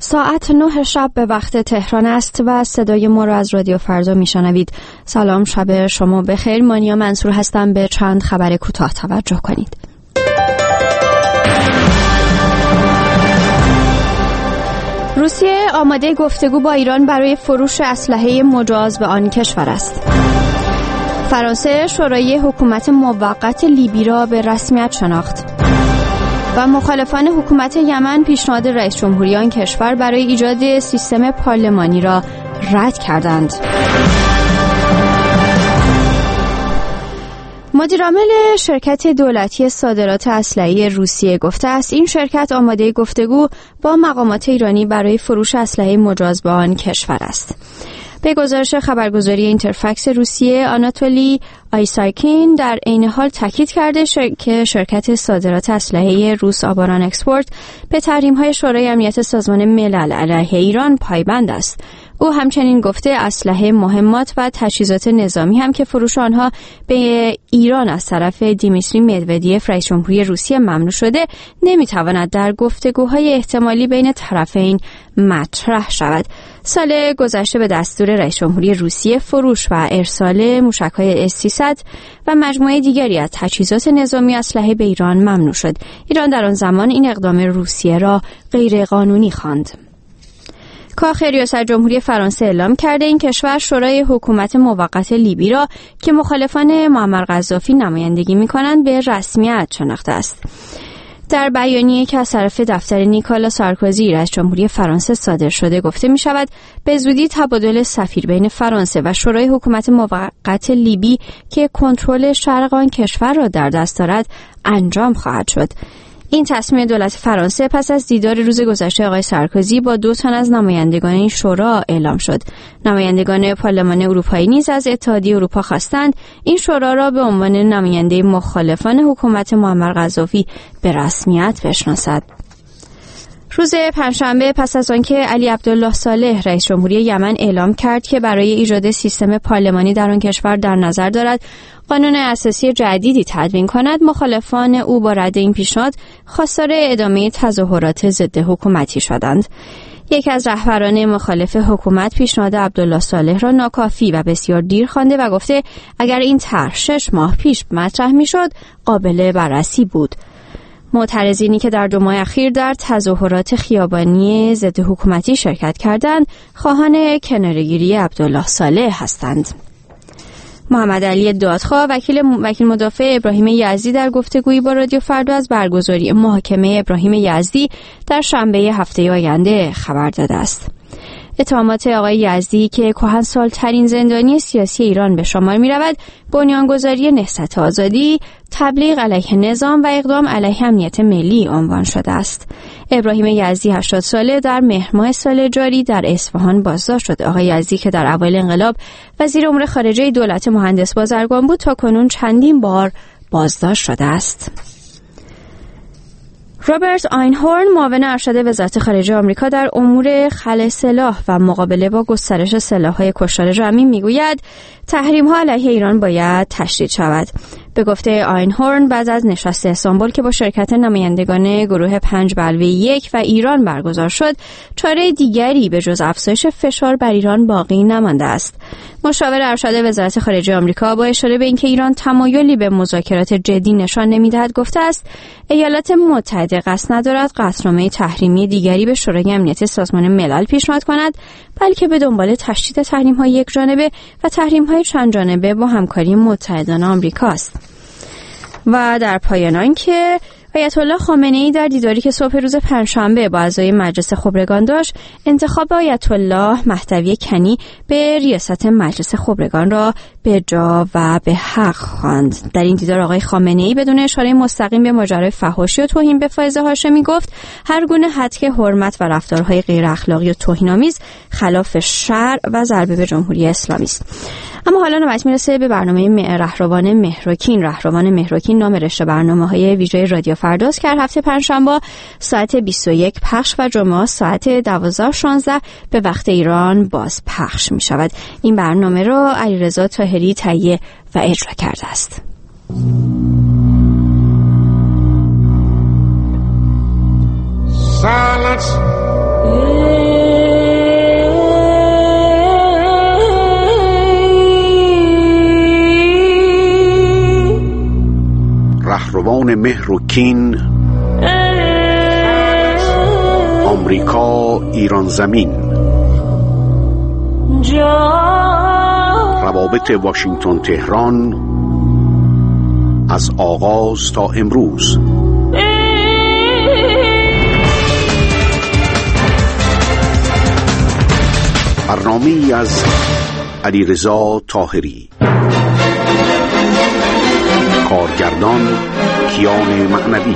ساعت 9 شب به وقت تهران است و صدای ما را از رادیو فردا میشنوید. سلام، شب شما بخیر. مانیا منصور هستم. به چند خبر کوتاه توجه کنید. روسیه آماده گفتگو با ایران برای فروش اسلحه مجاز به آن کشور است. فرانسه شورای حکومت موقت لیبی را به رسمیت شناخت و مخالفان حکومت یمن پیشنهاد رئیس جمهوری آن کشور برای ایجاد سیستم پارلمانی را رد کردند. مدیرعامل شرکت دولتی صادرات اسلحه روسیه گفته است این شرکت آماده گفتگو با مقامات ایرانی برای فروش اسلحه مجاز به آن کشور است. به گزارش خبرگزاری اینترفکس روسیه، آناتولی آیسایکین در عین حال تاکید کرده که شرکت صادرات اسلحه روس آباران اکسپورت به تحریم‌های شورای امنیت سازمان ملل علیه ایران پایبند است. او همچنین گفته اسلحه، مهمات و تجهیزات نظامی هم که فروش آنها به ایران از طرف دیمیتری مدودیف رئیس جمهوری روسیه ممنوع شده نمیتواند در گفتگوهای احتمالی بین طرفین مطرح شود. سال گذشته به دستور رئیس جمهوری روسیه فروش و ارسال موشک‌های S-300 و مجموعه دیگری از تجهیزات نظامی اسلحه به ایران ممنوع شد. ایران در آن زمان این اقدام روسیه را غیرقانونی خواند. کاخ ریاست جمهوری فرانسه اعلام کرده این کشور شورای حکومت موقت لیبی را که مخالفان معمر قذافی نمایندگی می‌کنند به رسمیت شناخته است. در بیانیه‌ای که از طرف دفتر نیکولا سارکوزی رئیس جمهوری فرانسه صادر شده گفته می‌شود به زودی تبادل سفیر بین فرانسه و شورای حکومت موقت لیبی که کنترل شرق آن کشور را در دست دارد انجام خواهد شد. این تصمیم دولت فرانسه پس از دیدار روز گذشته آقای سارکوزی با 2 تن از نمایندگان این شورا اعلام شد. نمایندگان پارلمان اروپایی نیز از اتحادیه اروپا خواستند این شورا را به عنوان نماینده مخالفان حکومت معمر قذافی به رسمیت بشناسد. روز پنجشنبه پس از آنکه علی عبدالله صالح رئیس جمهوری یمن اعلام کرد که برای ایجاد سیستم پارلمانی در آن کشور در نظر دارد قانون اساسی جدیدی تدوین کند، مخالفان او با رد این پیشنهاد خواستار ادامه تظاهرات ضد حکومتی شدند. یکی از رهبران مخالف حکومت پیشنهاد عبدالله صالح را ناکافی و بسیار دیر خوانده و گفته اگر این طرح 6 ماه پیش مطرح می‌شد قابل بررسی بود. معترضینی که در 2 ماه اخیر در تظاهرات خیابانی ضد حکومتی شرکت کردند، خواهان کناره‌گیری عبدالله صالح هستند. محمد علی دادخواه وکیل مدافع ابراهیم یزدی در گفتگویی با رادیو فردا از برگزاری محاکمه ابراهیم یزدی در شنبه هفته آینده خبر داده است. اتهامات آقای یزدی که کهنسال‌ترین زندانی سیاسی ایران به شمار می‌رود، بنیانگذاری نهضت آزادی، تبلیغ علیه نظام و اقدام علیه امنیت ملی عنوان شده است. ابراهیم یزدی 80 ساله در مهر ماه سال جاری در اصفهان بازداشت شد. آقای یزدی که در اوایل انقلاب وزیر امور خارجه دولت مهندس بازرگان بود تاکنون چندین بار بازداشت شده است. رابرت آینهورن معاون ارشد وزارت خارجه آمریکا در امور خلع سلاح و مقابله با گسترش سلاح‌های کشتار جمعی میگوید تحریم‌ها علیه ایران باید تشدید شود. به گفته آینهورن بعد از نشست استانبول که با شرکت نمایندگان گروه 5+1 و ایران برگزار شد، چاره دیگری به جز افزایش فشار بر ایران باقی نمانده است. مشاور ارشد وزارت خارجه آمریکا با اشاره به اینکه ایران تمایلی به مذاکرات جدی نشان نمی‌دهد گفته است ایالات متحده قصد ندارد قطعنامه تحریمی دیگری به شورای امنیت سازمان ملل پیشنهاد کند، بلکه به دنبال تشدید تحریم‌های یکجانبه و تحریم‌های چندجانبه با همکاری متحدان آمریکا است. و در پایان آنکه آیت الله خامنه‌ای در دیداری که صبح روز پنجشنبه با اعضای مجلس خبرگان داشت، انتخاب آیت الله مهدوی کنی به ریاست مجلس خبرگان را به جا و به حق خواند. در این دیدار آقای خامنه‌ای بدون اشاره مستقیم به ماجرای فحاشی و توهین به فائزه هاشمی گفت هر گونه هتک حرمت و رفتارهای غیر اخلاقی و توهین‌آمیز خلاف شرع و ضربه به جمهوری اسلامی است. اما حالا نوبت میرسه به برنامه رهروان مهرکین. رهروان مهرکین نام رشته برنامه‌های ویژه رادیو فرداست که هر هفته پنجشنبه ساعت 21 پخش و جمعه ساعت 12:16 به وقت ایران باز پخش می شود. این برنامه را علیرضا طاهری تهیه و اجرا کرده است. Silence میان مهر و کین، آمریکا ایران زمین، روابط واشنگتن تهران از آغاز تا امروز. برنامه‌ای از علیرضا طاهری، کارگردان کیان معنوی.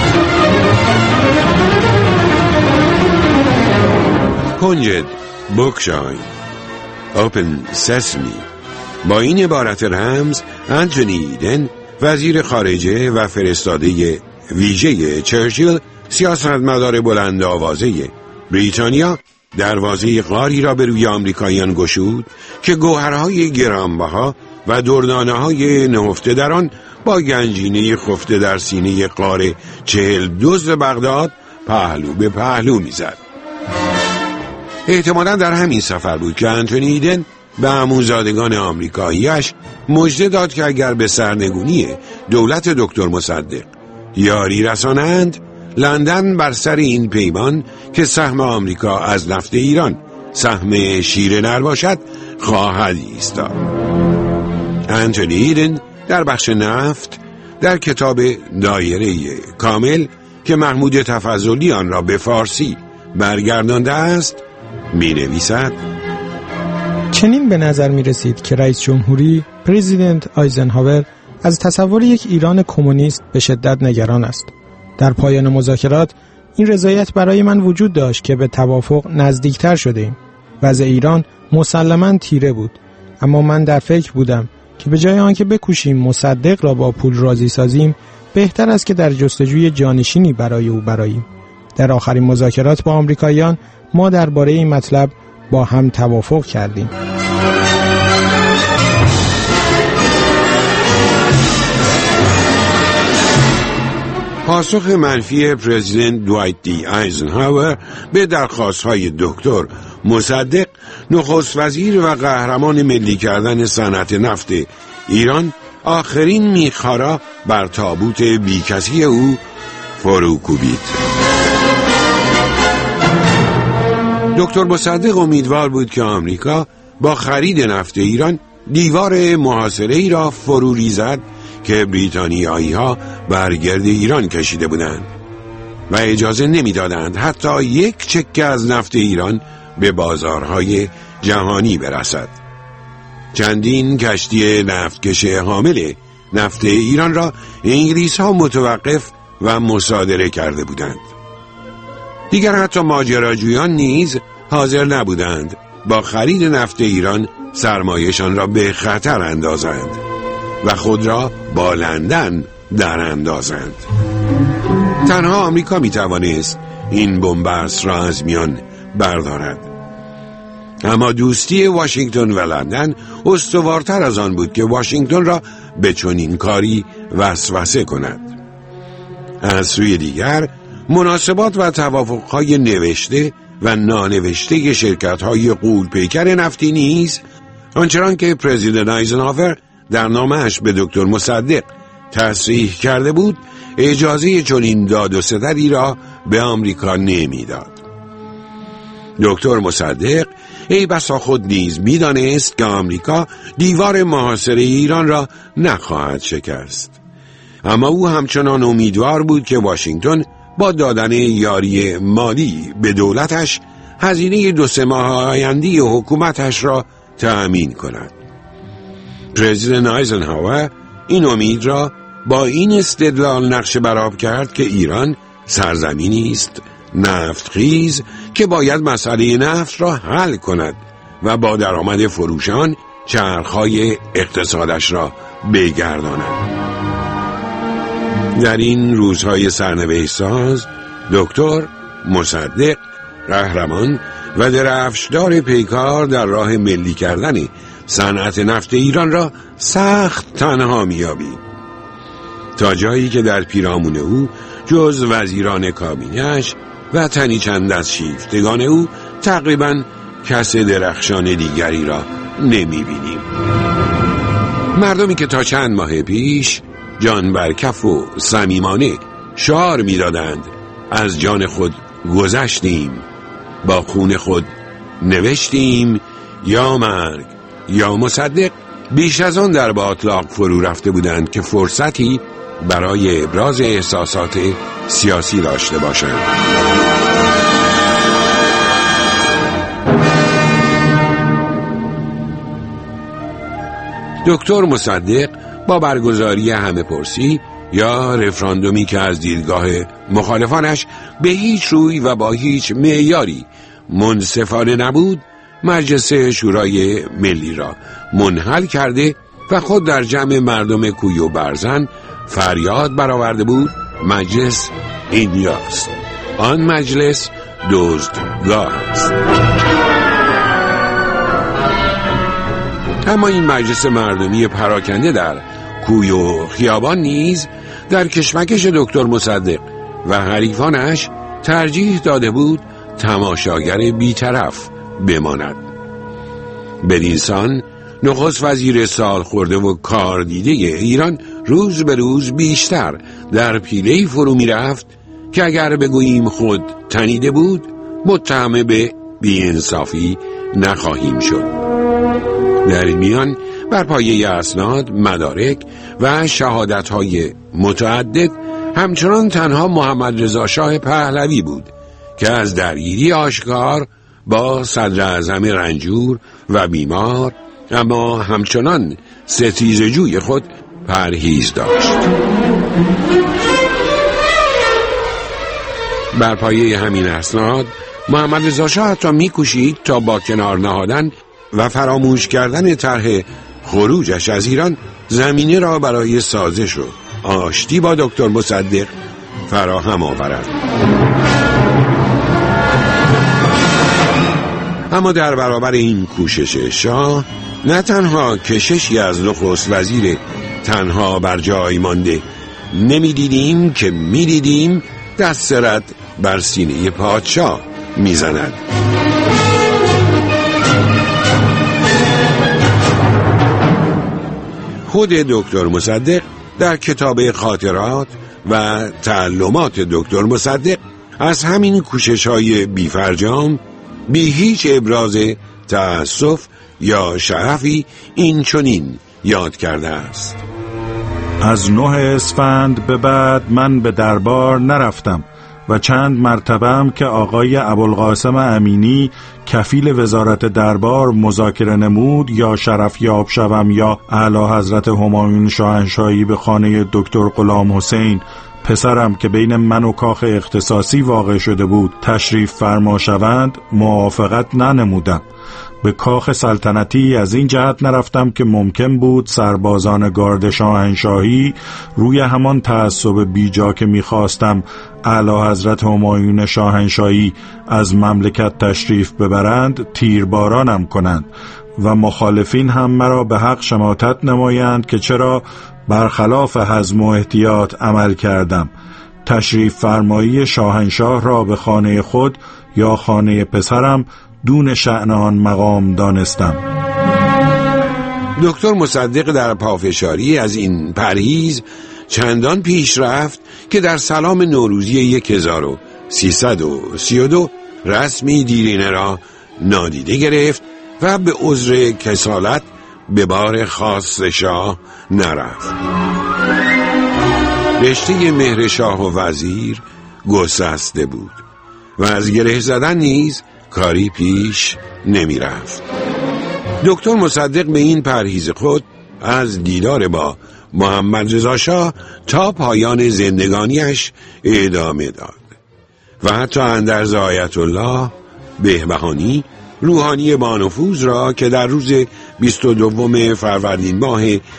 کنجد بوکشاین، اوپن سسمی. با این عبارت رمز انتونی ایدن، وزیر خارجه و فرستاده ویژه چرچیل، سیاستمدار بلند آوازه بریتانیا، دروازه غاری را به روی آمریکاییان گشود که گوهرهای گرانبها و دردانه‌های نهفته در آن با گنجینه خفته در سینه غار 40 دزد بغداد پهلو به پهلو میزد. احتمالاً در همین سفر بود که انتونی ایدن به عموزادگان آمریکاییش مژده داد که اگر به سرنگونی دولت دکتر مصدق یاری رسانند، لندن بر سر این پیمان که سهم آمریکا از نفت ایران سهم شیر نر باشد خواهد ایستاد. انتونی ایدن در بخش نفت در کتاب دایره کامل که محمود تفضلی آن را به فارسی برگردانده است می نویسد: چنین به نظر می رسید که رئیس جمهوری پرزیدنت آیزنهاور از تصور یک ایران کمونیست به شدت نگران است. در پایان مذاکرات این رضایت برای من وجود داشت که به توافق نزدیکتر شدیم. وضع ایران مسلماً تیره بود، اما من در فکر بودم که به جای آنکه بکوشیم مصدق را با پول راضی سازیم، بهتر است که در جستجوی جانشینی برای او براییم. در آخرین مذاکرات با آمریکاییان ما درباره این مطلب با هم توافق کردیم. پاسخ منفی پرزیدنت دوایت دی آیزنهاور به درخواست‌های دکتر مصدق، نخست وزیر و قهرمان ملی کردن صنعت نفت ایران، آخرین میخارا بر تابوت بیکسی او فرو کوبید. دکتر مصدق امیدوار بود که آمریکا با خرید نفت ایران دیوار محاصره ای را فرو ریزد که بریتانیایی ها بر گرد ایران کشیده بودند و اجازه نمیدادند حتی یک چکه از نفت ایران به بازارهای جهانی برسد. چندین کشتی نفتکش حامل نفت ایران را انگلیس ها متوقف و مصادره کرده بودند. دیگر حتی ماجراجویان نیز حاضر نبودند با خرید نفت ایران سرمایه‌شان را به خطر اندازند و خود را با لندن در اندازند. تنها آمریکا می توانست این بنبست را از میان بردارد. اما دوستی واشنگتن و لندن استوارتر از آن بود که واشنگتن را به چنین کاری وسوسه کند. از سوی دیگر مناسبات و توافقهای نوشته و نانوشته شرکت‌های غول‌پیکر نفتی نیز، آنچنان که پرزیدنت آیزنهاور در نامه‌اش به دکتر مصدق تصریح کرده بود، اجازه چنین داد و ستدی را به آمریکا نمیداد. دکتر مصدق ای بسا خود نیز می‌دانست که آمریکا دیوار محاصره ایران را نخواهد شکست، اما او همچنان امیدوار بود که واشنگتن با دادن یاری مالی به دولتش هزینه 2-3 ماه آینده حکومتش را تأمین کند. پرزیدنت آیزنهاور این امید را با این استدلال نقشه برآب کرد که ایران سرزمینی است نفتخیز که باید مسئله نفت را حل کند و با درآمد فروش آن چرخهای اقتصادش را بگرداند. در این روزهای سرنوشت ساز، دکتر مصدق، قهرمان و درفشدار پیکار در راه ملی کردن صنعت نفت ایران را سخت تنها می‌یابید، تا جایی که در پیرامون او جز وزیران کابینه‌اش و تنی چند از شیفتگان او تقریباً کس درخشان دیگری را نمی‌بینیم. مردمی که تا چند ماه پیش جان برکف و صمیمانه شعار می‌دادند: از جان خود گذشتیم، با خون خود نوشتیم، یا مرگ یا مصدق. بیش از آن در باطلاق فرو رفته بودند که فرصتی برای ابراز احساسات سیاسی داشته باشند. دکتر مصدق با برگزاری همه پرسی یا رفراندومی که از دیدگاه مخالفانش به هیچ روی و با هیچ معیاری منصفانه نبود، مجلس شورای ملی را منحل کرده و خود در جمع مردم کوی و برزن فریاد برآورده بود: مجلس اینجاست، آن مجلس دزدگاه است. اما این مجلس مردمی پراکنده در کوی و خیابان نیز در کشمکش دکتر مصدق و حریفانش ترجیح داده بود تماشاگر بی‌طرف بماند. بدینسان نخست وزیر سالخورده و کاردیده ایران روز به روز بیشتر در پیله‌ای فرو می‌رفت که اگر بگوییم خود تنیده بود، متهم به بی‌انصافی نخواهیم شد. در این میان بر پایه اسناد، مدارک و شهادت‌های متعدد همچنان تنها محمد رضا شاه پهلوی بود که از درگیری آشکار با صدر اعظم رنجور و بیمار اما همچنان ستیزجوی خود پرهیز داشت. بر پایه همین اسناد محمد رضا شاه حتی می‌کوشید تا با کنار نهادن و فراموش کردن طرح خروجش از ایران زمینه را برای سازش و آشتی با دکتر مصدق فراهم آورد. اما در برابر این کوشش شاه نه تنها کششی از نخست وزیر تنها بر جای مانده نمی‌دیدیم که می‌دیدیم دست رد بر سینه پادشاه می‌زند. خود دکتر مصدق در کتاب خاطرات و تعلمات دکتر مصدق از همین کوشش‌های بی‌فرجام بی هیچ ابراز تأسف یا شرفی این چنین یاد کرده است: از 9 اسفند به بعد من به دربار نرفتم و چند مرتبه‌ام که آقای ابوالقاسم امینی کفیل وزارت دربار مذاکره نمود یا شرف یاب شوم یا اعلی حضرت همایون شاهنشاهی به خانه دکتر غلام حسین پسرم که بین من و کاخ اختصاصی واقع شده بود تشریف فرما شوند موافقت ننمودم. به کاخ سلطنتی از این جهت نرفتم که ممکن بود سربازان گارد شاهنشاهی روی همان تعصب بیجا که می‌خواستم اعلی حضرت همایون شاهنشاهی از مملکت تشریف ببرند تیربارانم کنند و مخالفین هم مرا به حق شماتت نمایند که چرا برخلاف حزم و احتیاط عمل کردم. تشریف فرمایی شاهنشاه را به خانه خود یا خانه پسرم دون شأن آن مقام دانستم. دکتر مصدق در پافشاری از این پرهیز چندان پیش رفت که در سلام نوروزی 1332 رسمی دیرینه را نادیده گرفت و به عذر کسالت به بار خاص شاه نرفت. رشته مهر شاه و وزیر گسسته بود و از گره زدن نیز کاری پیش نمی رفت. دکتر مصدق به این پرهیز خود از دیدار با محمد رضا شاه تا پایان زندگانیش ادامه داد و حتی اندرز آیت الله بهبهانی روحانی بانفوذ را که در روز 22 فروردین ماه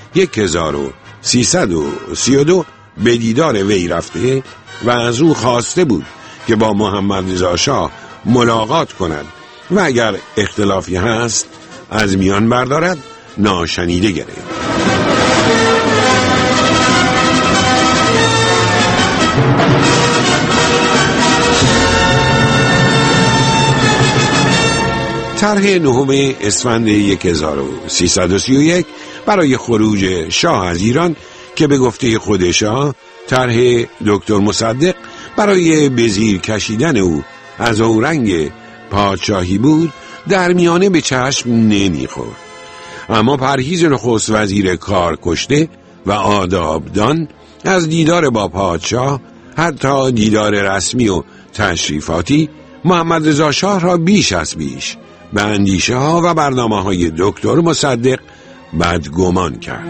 1332 به دیدار وی رفته و از او خواسته بود که با محمد رضا شاه ملاقات کند و اگر اختلافی هست از میان بردارد ناشنیده گرفت. طرح 9 اسفند 1331 برای خروج شاه از ایران که به گفته خودشا طرح دکتر مصدق برای به زیر کشیدن او از اورنگ پادشاهی بود در میانه به چشم نمیخورد. اما پرهیز نخست وزیر کار کشته و آدابدان از دیدار با پادشاه، حتی دیدار رسمی و تشریفاتی، محمد رضا شاه را بیش از بیش به اندیشه ها و برنامه های دکتر مصدق بدگمان کرد.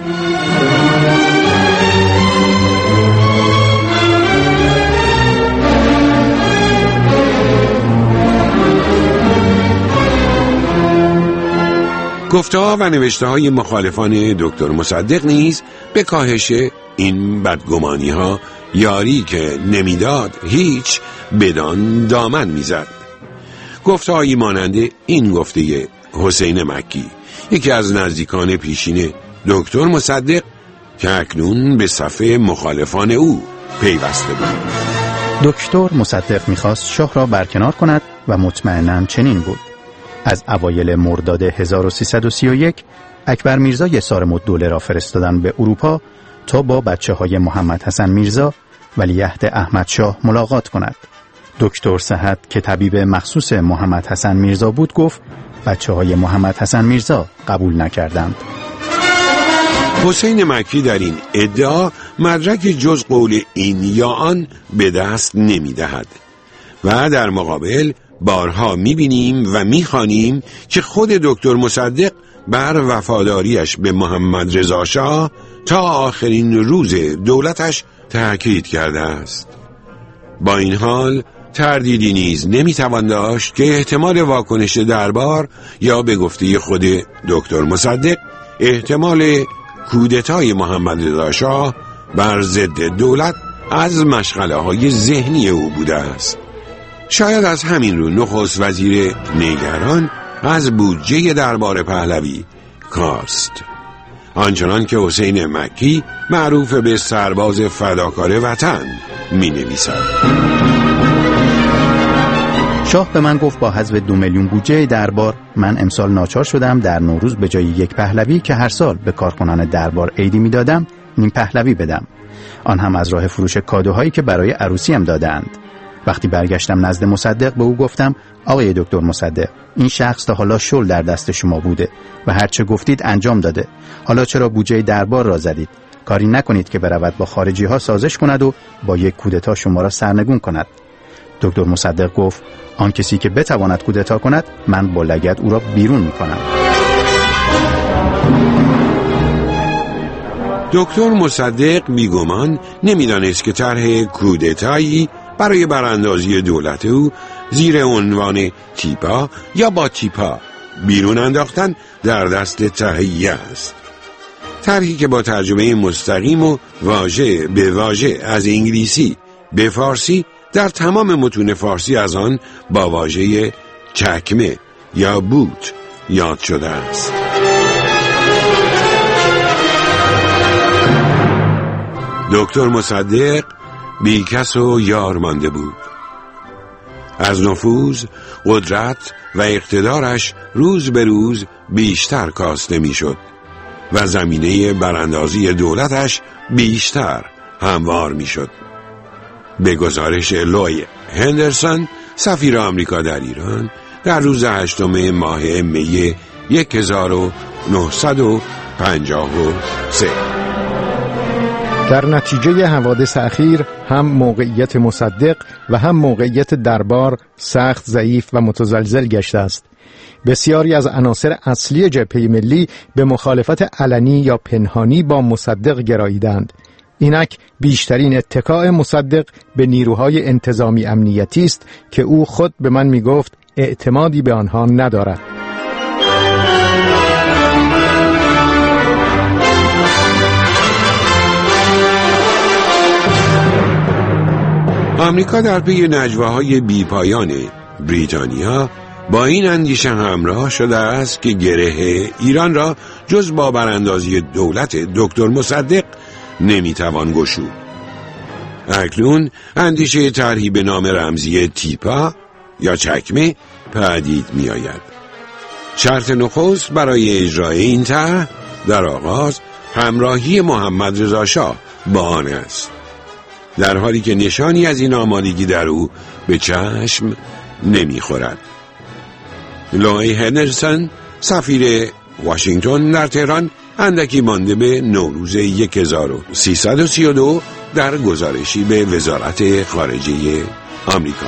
گفته‌ها و نوشته‌های مخالفان دکتر مصدق نیز به کاهش این بدگمانی‌ها یاری که نمیداد هیچ بدان دامن میزد. گفته‌هایی مانند این گفته حسین مکی، یکی از نزدیکان پیشین دکتر مصدق که اکنون به صف مخالفان او پیوسته بود. دکتر مصدق می‌خواست شاه را برکنار کند و مطمئناً چنین بود. از اوایل مرداد 1331 اکبر میرزا یسارالدوله را فرستادن به اروپا تا با بچه‌های محمد حسن میرزا ولیعهد احمد شاه ملاقات کند. دکتر صحت که طبیب مخصوص محمد حسن میرزا بود گفت بچه‌های محمد حسن میرزا قبول نکردند. حسین مکی در این ادعا مدرک جز قول این یا آن به دست نمی‌دهد و در مقابل بارها می‌بینیم و می‌خوانیم که خود دکتر مصدق بر وفاداریش به محمد رضا شاه تا آخرین روز دولتش تأکید کرده است. با این حال تردیدی نیز نمی‌توان داشت که احتمال واکنش دربار یا به گفته خود دکتر مصدق احتمال کودتای محمد رضا شاه بر ضد دولت از مشغله‌های ذهنی او بوده است. شاید از همین رو نخست وزیر نگران از بودجه دربار پهلوی کاست، آنچنان که حسین مکی معروف به سرباز فداکار وطن می نویسد. شاه به من گفت با حذف 2 میلیون بودجه دربار من امسال ناچار شدم در نوروز به جای 1 پهلوی که هر سال به کارکنان دربار عیدی می دادم 0.5 پهلوی بدم، آن هم از راه فروش کادوهایی که برای عروسیم دادند. وقتی برگشتم نزد مصدق به او گفتم آقای دکتر مصدق، این شخص تا حالا شل در دست شما بوده و هر چه گفتید انجام داده، حالا چرا بودجه دربار را زدید؟ کاری نکنید که برود با خارجی ها سازش کند و با 1 کودتا شما را سرنگون کند. دکتر مصدق گفت آن کسی که بتواند کودتا کند من با لگد او را بیرون میکنم. دکتر مصدق بیگمان نمیدانست که طرح کودتایی برای براندازی دولت او زیر عنوان تیپا یا با تیپا بیرون انداختن در دست تهیه است. طرحی که با ترجمه مستقیم و واژه به واژه از انگلیسی به فارسی در تمام متون فارسی از آن با واژه چکمه یا بوت یاد شده است. دکتر مصدق بیکس و یار مانده بود. از نفوذ، قدرت و اقتدارش روز به روز بیشتر کاسته میشد و زمینه براندازی دولتش بیشتر هموار میشد. به گزارش لوی هندرسون سفیر آمریکا در ایران در روز 8 ماه می 1953 در نتیجه حوادث اخیر هم موقعیت مصدق و هم موقعیت دربار سخت ضعیف و متزلزل گشته است. بسیاری از عناصر اصلی جبهه ملی به مخالفت علنی یا پنهانی با مصدق گراییدند. اینک بیشترین اتکاء مصدق به نیروهای انتظامی امنیتی است که او خود به من می گفت اعتمادی به آنها ندارد. آمریکا در پی نجواهای بیپایان بریتانیا با این اندیشه همراه شده است که گره ایران را جز با براندازی دولت دکتر مصدق نمیتوان گشود. اکنون اندیشه طرحی به نام رمزی تیپا یا چکمه پدید می آید. شرط نخست برای اجرای این طرح در آغاز همراهی محمد رضا شاه با آن است، در حالی که نشانی از این آمادگی در او به چشم نمیخورد. لوی هندرسون سفیر واشنگتن در تهران اندکی مانده به نوروز 1332 در گزارشی به وزارت خارجه آمریکا.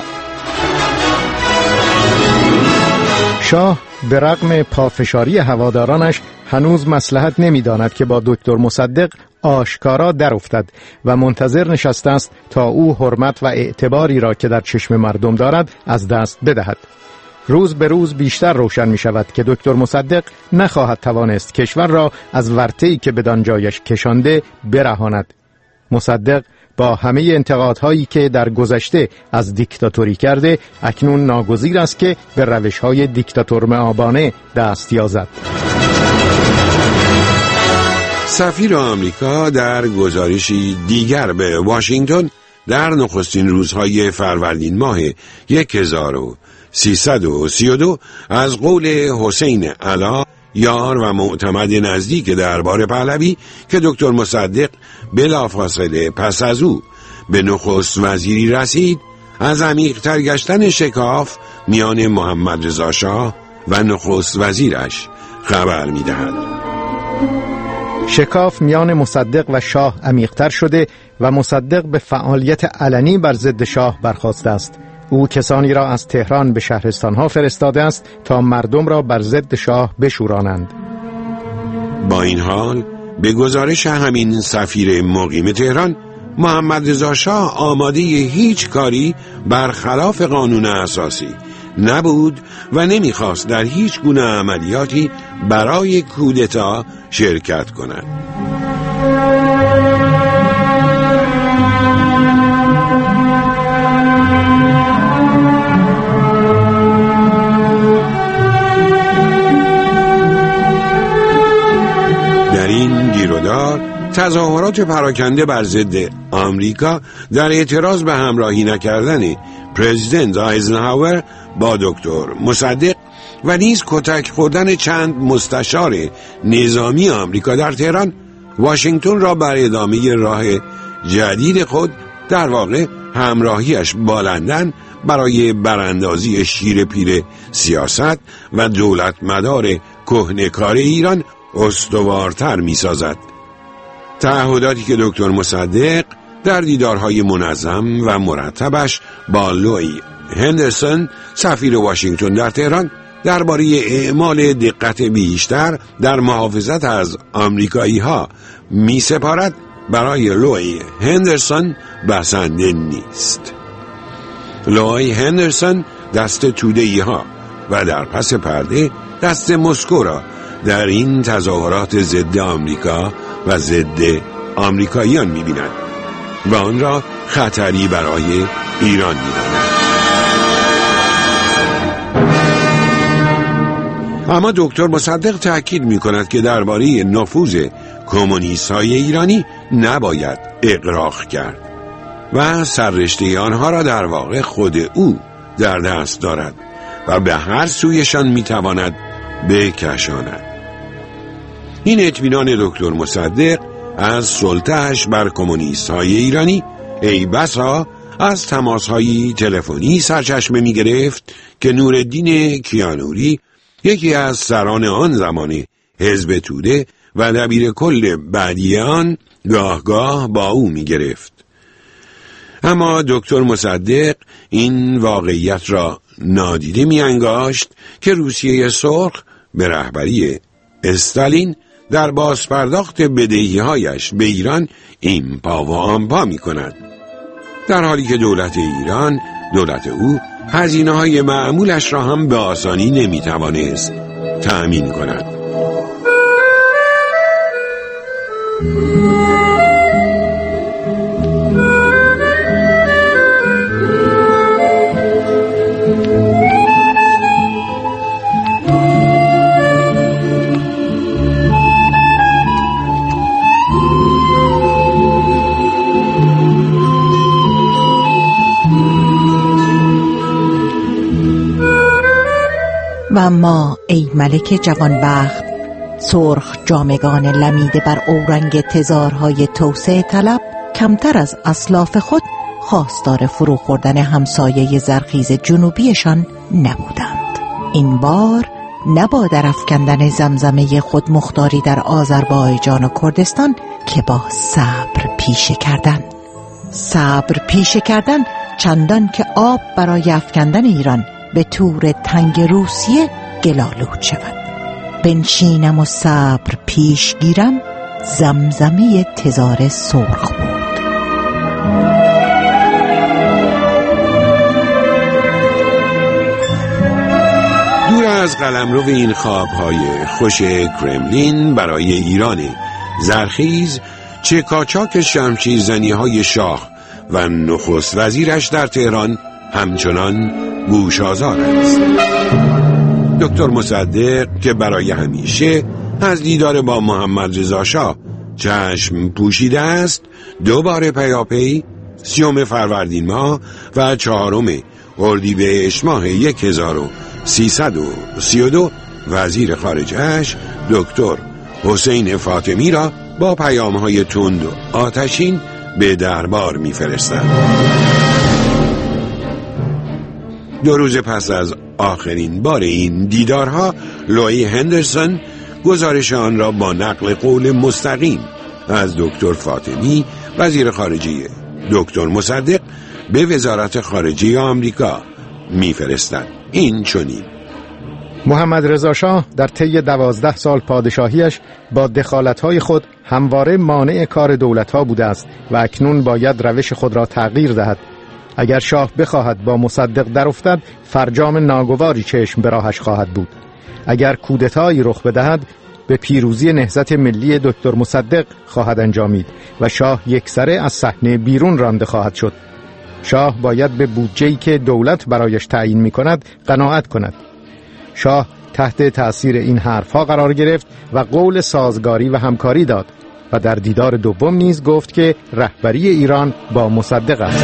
شاه به رغم پافشاری هوادارانش هنوز مصلحت نمی‌داند که با دکتر مصدق آشکارا در افتد و منتظر نشسته است تا او حرمت و اعتباری را که در چشم مردم دارد از دست بدهد. روز به روز بیشتر روشن می شود که دکتر مصدق نخواهد توانست کشور را از ورطه‌ای که بدان جایش کشانده برهاند. مصدق با همه انتقادهایی که در گذشته از دیکتاتوری کرده اکنون ناگزیر است که به روش‌های دیکتاتور مآبانه دست یازد. سفیر آمریکا در گزارشی دیگر به واشنگتن در نخستین روزهای فروردین ماه 1332 از قول حسین علا، یار و معتمد نزدیک دربار پهلوی که دکتر مصدق بلافاصله پس از او به نخست وزیری رسید، از عمیق‌تر گشتن شکاف میان محمد رضا شاه و نخست وزیرش خبر می‌دهد. شکاف میان مصدق و شاه عمیق‌تر شده و مصدق به فعالیت علنی بر ضد شاه برخاسته است. او کسانی را از تهران به شهرستانها فرستاده است تا مردم را بر ضد شاه بشورانند. با این حال به گزارش همین سفیر مقیم تهران، محمد رضا شاه آماده هیچ کاری برخلاف قانون اساسی نبود و نمیخواست در هیچ گونه عملیاتی برای کودتا شرکت کند. در این گیرودار تظاهرات پراکنده بر ضد آمریکا در اعتراض به همراهی نکردن پرزیدنت آیزنهاور با دکتر مصدق و نیز کتک خوردن چند مستشار نظامی آمریکا در تهران، واشنگتن را بر ادامه راه جدید خود، در واقع همراهیش با لندن برای براندازی شیر پیر سیاست و دولت مدار کهنه‌کار ایران استوارتر می سازد. تعهداتی که دکتر مصدق در دیدارهای منظم و مرتبش با لوی هندرسون سفیر واشنگتن در تهران درباره اعمال دقت بیشتر در محافظت از آمریکایی ها می سپارد، برای لوی هندرسون بسنده نیست. لوی هندرسون دست توده‌ای ها و در پس پرده دست مسکو را در این تظاهرات ضد آمریکا و ضد آمریکاییان می‌بیند و آن را خطری برای ایران می‌داند. اما دکتر مصدق تأکید می‌کند که درباره نفوذ کمونیست‌های ایرانی نباید اغراق کرد و سررشته آنها را در واقع خود او در دست دارد و به هر سویشان می‌تواند بکشاند. این اطمینان دکتر مصدق از سلطه‌اش بر کمونیست‌های ایرانی ای بسا از تماس‌های تلفنی سرچشمه می‌گرفت که نورالدین کیانوری، یکی از سران آن زمان حزب توده و دبیر کل بعدی آن، گاه با او می‌گرفت. اما دکتر مصدق این واقعیت را نادیده می‌انگاشت که روسیه سرخ به رهبری استالین در بازپرداخت بدهی‌هایش به ایران ایمپا و آمپا می‌کند، در حالی که دولت ایران، دولت او، هزینه‌های معمولش را هم به آسانی نمی‌توانست تأمین کند. و اما ای ملک جوانبخت سرخ جامگان لمیده بر اورنگ تزارهای توسعه طلب کمتر از اسلاف خود خواستار فرو خوردن همسایه زرخیز جنوبیشان نبودند. این بار نه با درافکندن زمزمه خود مختاری در آذربایجان و کردستان که با صبر پیشه کردن. صبر پیشه کردن چندان که آب برای افکندن ایران به تور تنگ روسیه گلالود شود. بنشینم و صبر پیش گیرم، زمزمه تزار سرخ بود. دور از قلمرو این خوابهای خوش کرملین برای ایران زرخیز، چه کاچاک شمشیرزنی‌های شاه و نخست وزیرش در تهران همچنان گوش‌آزار است. دکتر مصدق که برای همیشه از دیدار با محمد رضا شاه چشم پوشیده است، دوباره پیاپی 30 فروردین ماه و 4 اردیبهشت ماه 1332 وزیر خارجه‌اش دکتر حسین فاطمی را با پیام‌های تند و آتشین به دربار می‌فرستد. 2 روز پس از آخرین بار این دیدارها، لویی هندرسون گزارش آن را با نقل قول مستقیم از دکتر فاطمی وزیر خارجه دکتر مصدق به وزارت خارجه آمریکا می‌فرستد. این چنین: محمد رضا شاه در طی 12 سال پادشاهیش با دخالت‌های خود همواره مانع کار دولت‌ها بوده است و اکنون باید روش خود را تغییر دهد. اگر شاه بخواهد با مصدق در افتد، فرجام ناگواری چشم به راهش خواهد بود. اگر کودتایی رخ بدهد، به پیروزی نهضت ملی دکتر مصدق خواهد انجامید و شاه یکسره از صحنه بیرون رانده خواهد شد. شاه باید به بودجه‌ای که دولت برایش تعیین می‌کند قناعت کند. شاه تحت تأثیر این حرفها قرار گرفت و قول سازگاری و همکاری داد و در دیدار دوم نیز گفت که رهبری ایران با مصدق است.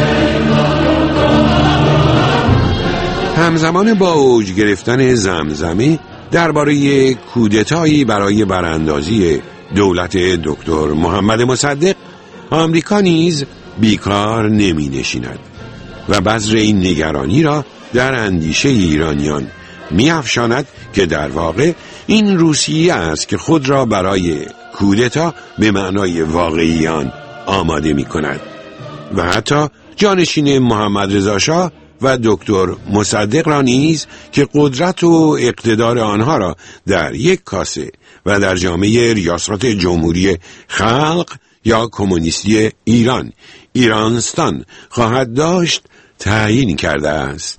همزمان با اوج گرفتن زمزمه درباره کودتایی برای براندازی دولت دکتر محمد مصدق، آمریکا نیز بیکار نمی نشیند و بذر این نگرانی را در اندیشه ایرانیان می افشاند که در واقع این روسیه است که خود را برای کودتا به معنای واقعی آن آماده می کند و حتی جانشین محمد رضا شاه و دکتر مصدق را نیز که قدرت و اقتدار آنها را در یک کاسه و در جامعه ریاست جمهوری خلق یا کمونیستی ایران، ایرانستان خواهد داشت، تعیین کرده است.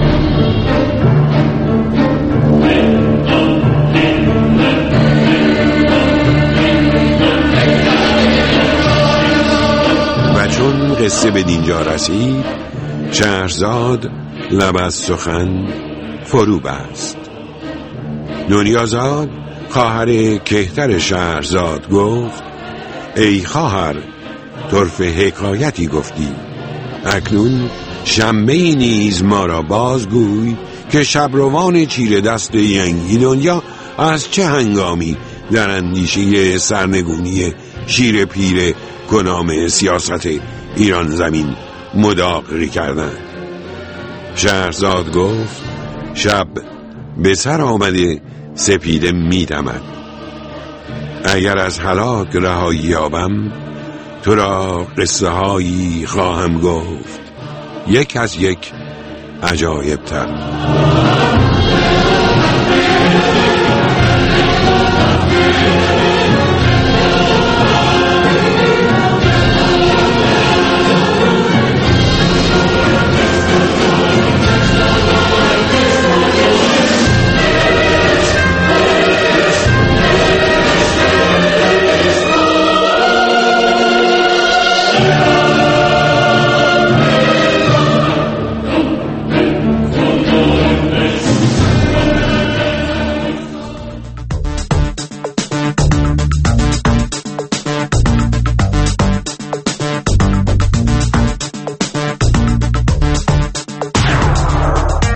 و چون قصه به دینجا رسید، شهرزاد لب از سخن فرو بست. دنیازاد خواهر کهتر شهرزاد گفت: ای خواهر، طرف حکایتی گفتی، اکنون شمه‌ای نیز ما را بازگوی که شبروان چیره دست ینگی دنیا از چه هنگامی در اندیشه سرنگونی شیر پیر کنام سیاست ایران زمین مداقری کردند. شهرزاد گفت: شب به سر آمده سپیده می دمد. اگر از هلاک رهایی یابم، تو را قصه هایی خواهم گفت، یک از یک عجایب تر.